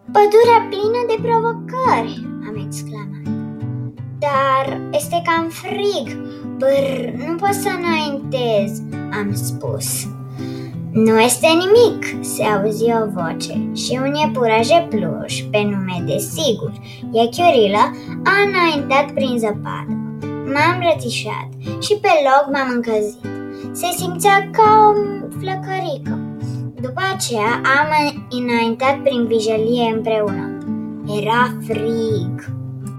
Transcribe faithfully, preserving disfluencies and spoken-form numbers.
Pădurea plină de provocări, am exclamat. Dar este cam frig. Brr, nu pot să înaintez, am spus. Nu este nimic, se auzi o voce și un iepuraș pluș, pe nume de sigur, Iechiorila, a înaintat prin zăpadă. M-am rățișat și pe loc m-am încălzit. Se simțea ca o flăcărică. După aceea am înaintat prin vijelie împreună. Era frig.